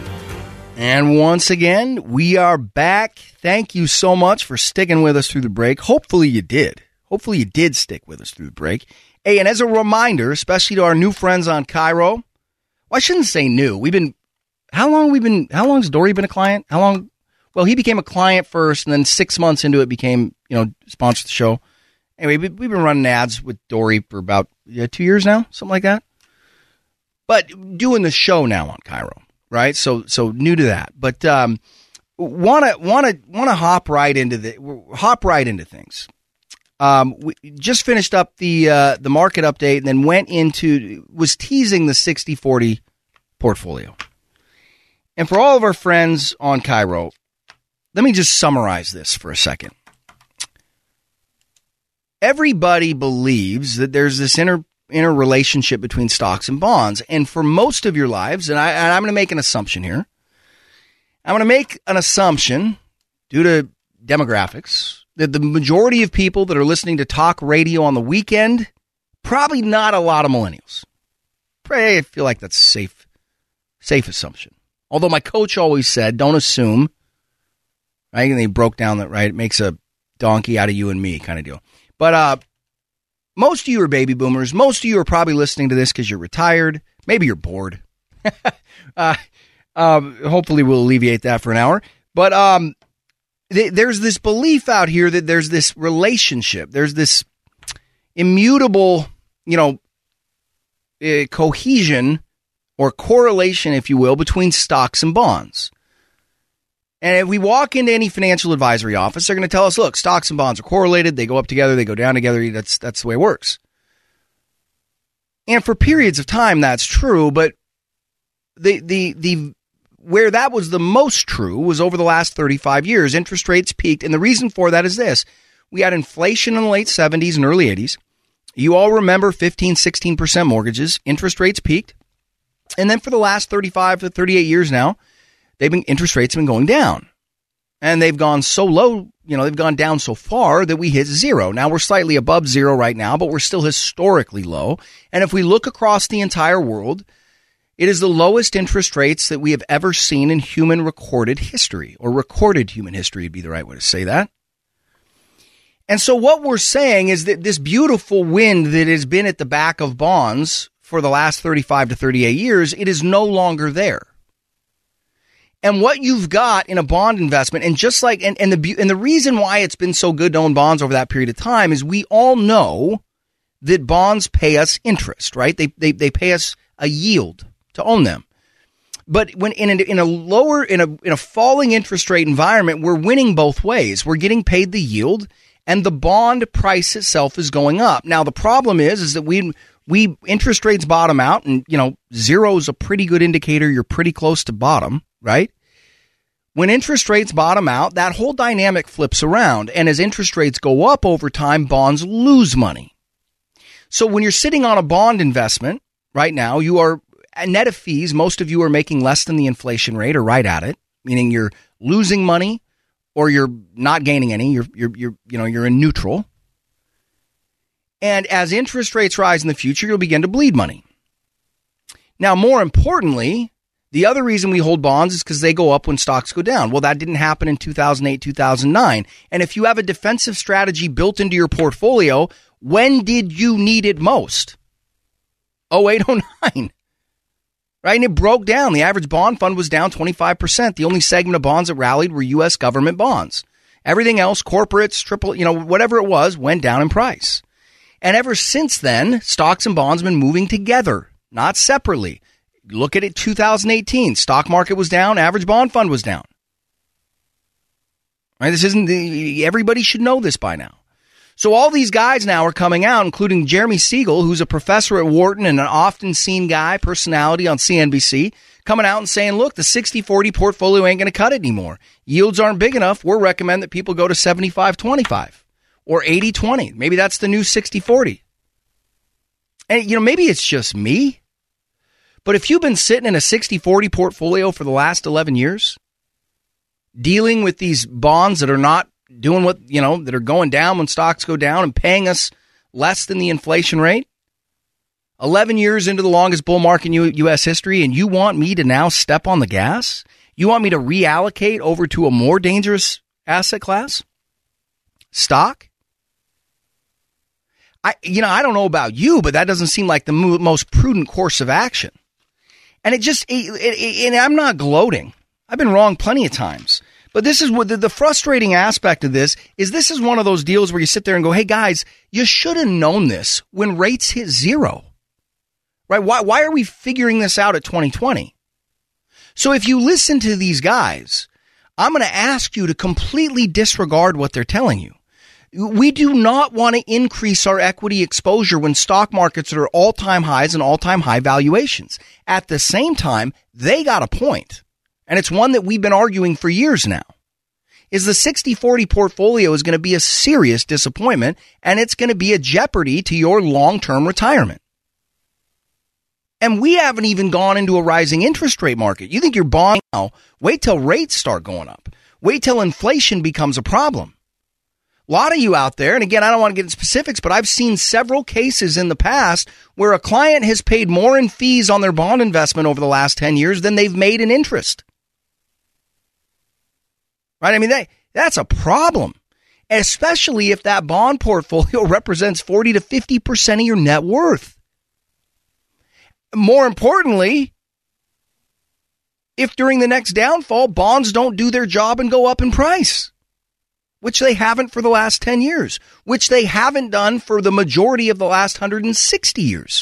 And once again, we are back. Thank you so much for sticking with us through the break. Hopefully you did. Hopefully you did stick with us through the break. Hey, and as a reminder, especially to our new friends on Cairo, well, I shouldn't say new. We've been, how long we been, how long has Dory been a client? How long? Well, he became a client first, and then six months into it became, you know, sponsored the show. Anyway, we've been running ads with Dory for about yeah, two years now, something like that. But doing the show now on Cairo. Right, so so new to that, but um, wanna wanna wanna hop right into the hop right into things. Um, we just finished up the uh, the market update, and then went into was teasing the sixty forty portfolio. And for all of our friends on Cairo, let me just summarize this for a second. Everybody believes that there's this inner interrelationship between stocks and bonds. And for most of your lives, and, I, and I'm going to make an assumption here. I'm going to make an assumption due to demographics that the majority of people that are listening to talk radio on the weekend, probably not a lot of millennials. I feel like that's a safe, safe assumption. Although my coach always said, don't assume, right? And they broke down that, right? It makes a donkey out of you and me kind of deal. But, uh, most of you are baby boomers. Most of you are probably listening to this because you're retired. Maybe you're bored. uh, um, hopefully we'll alleviate that for an hour. But um, th- there's this belief out here that there's this relationship. There's this immutable, you know, uh, cohesion or correlation, if you will, between stocks and bonds. And if we walk into any financial advisory office, they're going to tell us, look, stocks and bonds are correlated. They go up together. They go down together. That's that's the way it works. And for periods of time, that's true. But the the the where that was the most true was over the last thirty-five years. Interest rates peaked. And the reason for that is this. We had inflation in the late seventies and early eighties. You all remember fifteen, sixteen percent mortgages. Interest rates peaked. And then for the last thirty-five to thirty-eight years now, They've been interest rates have been going down, and they've gone so low, you know, they've gone down so far that we hit zero. Now we're slightly above zero right now, but we're still historically low. And if we look across the entire world, it is the lowest interest rates that we have ever seen in human recorded history, or recorded human history would be the right way to say that. And so what we're saying is that this beautiful wind that has been at the back of bonds for the last thirty-five to thirty-eight years, it is no longer there. And what you've got in a bond investment, and just like, and, and the and the reason why it's been so good to own bonds over that period of time is we all know that bonds pay us interest, right? They they they pay us a yield to own them. But when in a, in a lower in a in a falling interest rate environment, we're winning both ways. We're getting paid the yield, and the bond price itself is going up. Now the problem is is that we we interest rates bottom out, and, you know, zero is a pretty good indicator you're pretty close to bottom, right? When interest rates bottom out, that whole dynamic flips around. And as interest rates go up over time, bonds lose money. So when you're sitting on a bond investment right now, you are net of fees. Most of you are making less than the inflation rate or right at it, meaning you're losing money or you're not gaining any. You're, you're, you're, you know, you're in neutral. And as interest rates rise in the future, you'll begin to bleed money. Now, more importantly, the other reason we hold bonds is because they go up when stocks go down. Well, that didn't happen in two thousand eight, two thousand nine. And if you have a defensive strategy built into your portfolio, when did you need it most? oh eight, oh nine. Right? And it broke down. The average bond fund was down twenty-five percent. The only segment of bonds that rallied were U S government bonds. Everything else, corporates, triple, you know, whatever it was, went down in price. And ever since then, stocks and bonds have been moving together, not separately. Look at it, two thousand eighteen. Stock market was down. Average bond fund was down. Right? This isn't the, everybody should know this by now. So all these guys now are coming out, including Jeremy Siegel, who's a professor at Wharton and an often seen guy, personality on C N B C, coming out and saying, look, the sixty forty portfolio ain't going to cut it anymore. Yields aren't big enough. We'll recommend that people go to seventy-five twenty-five or eighty twenty. Maybe that's the new sixty forty. And, you know, maybe it's just me. But if you've been sitting in a sixty forty portfolio for the last eleven years, dealing with these bonds that are not doing what, you know, that are going down when stocks go down and paying us less than the inflation rate, eleven years into the longest bull market in U S history, and you want me to now step on the gas? You want me to reallocate over to a more dangerous asset class? Stock? I, you know, I don't know about you, but that doesn't seem like the mo- most prudent course of action. And it just, it, it, and I'm not gloating. I've been wrong plenty of times. But this is what the, the frustrating aspect of this is. This is one of those deals where you sit there and go, hey, guys, you should have known this when rates hit zero. Right? Why, why are we figuring this out at twenty twenty? So if you listen to these guys, I'm going to ask you to completely disregard what they're telling you. We do not want to increase our equity exposure when stock markets are at all-time highs and all-time high valuations. At the same time, they got a point, and it's one that we've been arguing for years now, is the sixty forty portfolio is going to be a serious disappointment, and it's going to be a jeopardy to your long-term retirement. And we haven't even gone into a rising interest rate market. You think you're bond now, wait till rates start going up. Wait till inflation becomes a problem. A lot of you out there, and again, I don't want to get into specifics, but I've seen several cases in the past where a client has paid more in fees on their bond investment over the last ten years than they've made in interest. Right? I mean, they, that's a problem, especially if that bond portfolio represents forty to fifty percent of your net worth. More importantly, if during the next downfall, bonds don't do their job and go up in price, which they haven't for the last ten years, which they haven't done for the majority of the last one hundred sixty years.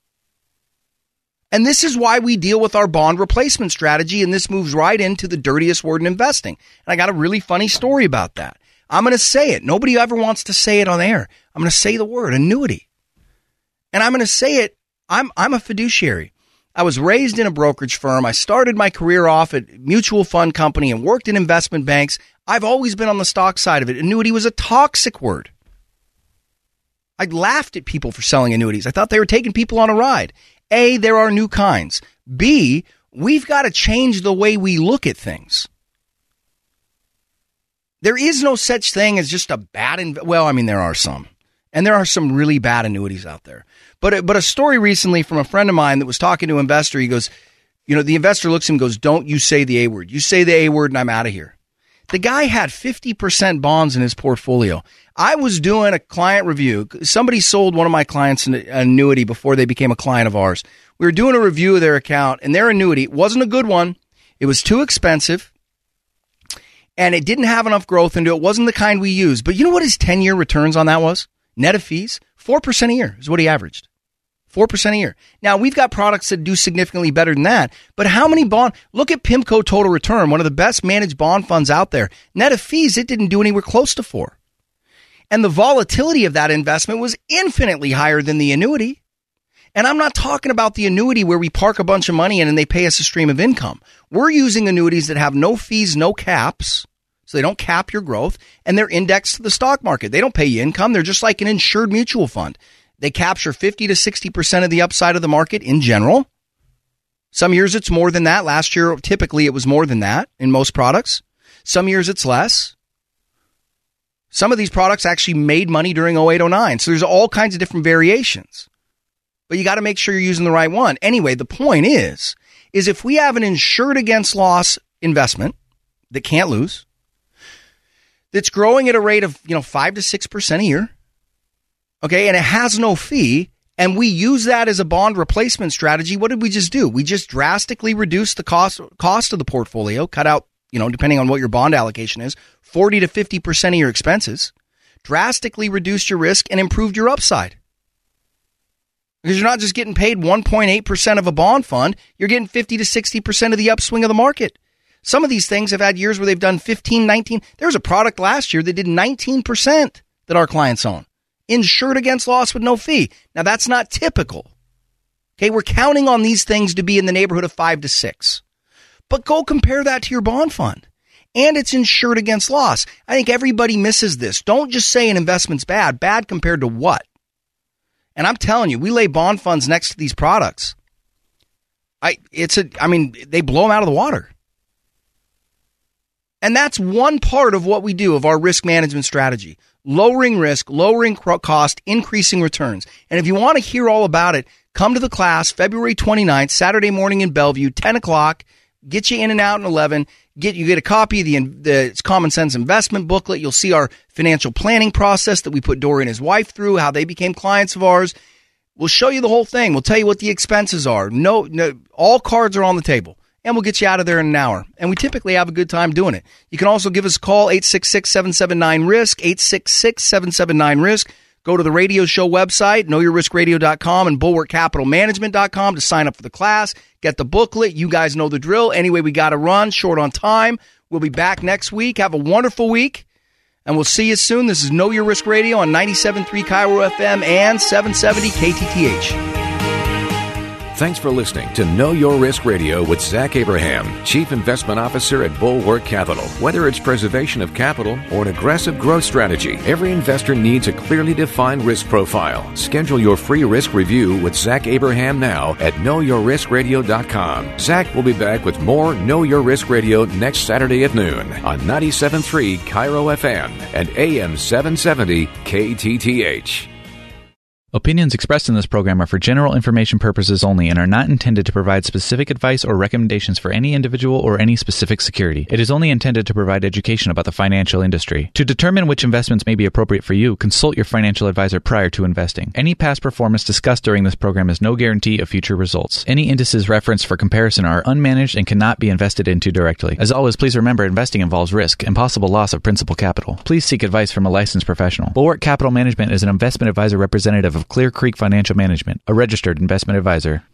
And this is why we deal with our bond replacement strategy, and this moves right into the dirtiest word in investing. And I got a really funny story about that. I'm going to say it. Nobody ever wants to say it on air. I'm going to say the word annuity. And I'm going to say it. I'm I'm a fiduciary. I was raised in a brokerage firm. I started my career off at a mutual fund company and worked in investment banks. I've always been on the stock side of it. Annuity was a toxic word. I laughed at people for selling annuities. I thought they were taking people on a ride. A, there are new kinds. B, we've got to change the way we look at things. There is no such thing as just a bad, inv- well, I mean, there are some. And there are some really bad annuities out there. But, but a story recently from a friend of mine that was talking to an investor, he goes, you know, the investor looks at him and goes, don't you say the A word. You say the A word and I'm out of here. The guy had fifty percent bonds in his portfolio. I was doing a client review. Somebody sold one of my clients an annuity before they became a client of ours. We were doing a review of their account, and their annuity wasn't a good one. It was too expensive, and it didn't have enough growth into it. It wasn't the kind we use. But you know what his ten-year returns on that was? Net of fees? four percent a year is what he averaged. four percent a year. Now, we've got products that do significantly better than that, but how many bond, look at PIMCO Total Return, one of the best managed bond funds out there. Net of fees, it didn't do anywhere close to four. And the volatility of that investment was infinitely higher than the annuity. And I'm not talking about the annuity where we park a bunch of money in and they pay us a stream of income. We're using annuities that have no fees, no caps, so they don't cap your growth, and they're indexed to the stock market. They don't pay you income. They're just like an insured mutual fund. They capture fifty to sixty percent of the upside of the market in general. Some years it's more than that. Last year, typically it was more than that in most products. Some years it's less. Some of these products actually made money during oh eight oh nine. So there's all kinds of different variations. But you got to make sure you're using the right one. Anyway, the point is, is if we have an insured against loss investment that can't lose, that's growing at a rate of, you know, five to six percent a year, okay, and it has no fee, and we use that as a bond replacement strategy, what did we just do? We just drastically reduced the cost cost of the portfolio, cut out, you know, depending on what your bond allocation is, forty to fifty percent of your expenses, drastically reduced your risk and improved your upside. Because you're not just getting paid one point eight percent of a bond fund, you're getting fifty to sixty percent of the upswing of the market. Some of these things have had years where they've done fifteen, nineteen. There was a product last year that did nineteen percent that our clients own. Insured against loss with no fee. Now, that's not typical. Okay, we're counting on these things to be in the neighborhood of five to six. But go compare that to your bond fund. And it's insured against loss. I think everybody misses this. Don't just say an investment's bad. Bad compared to what? And I'm telling you, we lay bond funds next to these products. I it's a I mean, they blow them out of the water. And that's one part of what we do of our risk management strategy. Lowering risk, lowering cost, increasing returns. And if you want to hear all about it, come to the class February twenty-ninth, Saturday morning in Bellevue, ten o'clock. Get you in and out at eleven. Get you get a copy of the, the Common Sense Investment booklet. You'll see our financial planning process that we put Dory and his wife through, how they became clients of ours. We'll show you the whole thing. We'll tell you what the expenses are. No, no, all cards are on the table. And we'll get you out of there in an hour. And we typically have a good time doing it. You can also give us a call, eight six six, seven seven nine, risk, eight six six, seven seven nine, risk. Go to the radio show website, know your risk radio dot com and bulwark capital management dot com to sign up for the class. Get the booklet. You guys know the drill. Anyway, we got to run, short on time. We'll be back next week. Have a wonderful week. And we'll see you soon. This is Know Your Risk Radio on ninety-seven point three Cairo F M and seven seventy K T T H. Thanks for listening to Know Your Risk Radio with Zach Abraham, Chief Investment Officer at Bulwark Capital. Whether it's preservation of capital or an aggressive growth strategy, every investor needs a clearly defined risk profile. Schedule your free risk review with Zach Abraham now at know your risk radio dot com. Zach will be back with more Know Your Risk Radio next Saturday at noon on ninety-seven point three Cairo F M and A M seven seventy K T T H. Opinions expressed in this program are for general information purposes only and are not intended to provide specific advice or recommendations for any individual or any specific security. It is only intended to provide education about the financial industry. To determine which investments may be appropriate for you, consult your financial advisor prior to investing. Any past performance discussed during this program is no guarantee of future results. Any indices referenced for comparison are unmanaged and cannot be invested into directly. As always, please remember investing involves risk and possible loss of principal capital. Please seek advice from a licensed professional. Bulwark Capital Management is an investment advisor representative of Clear Creek Financial Management, a registered investment advisor.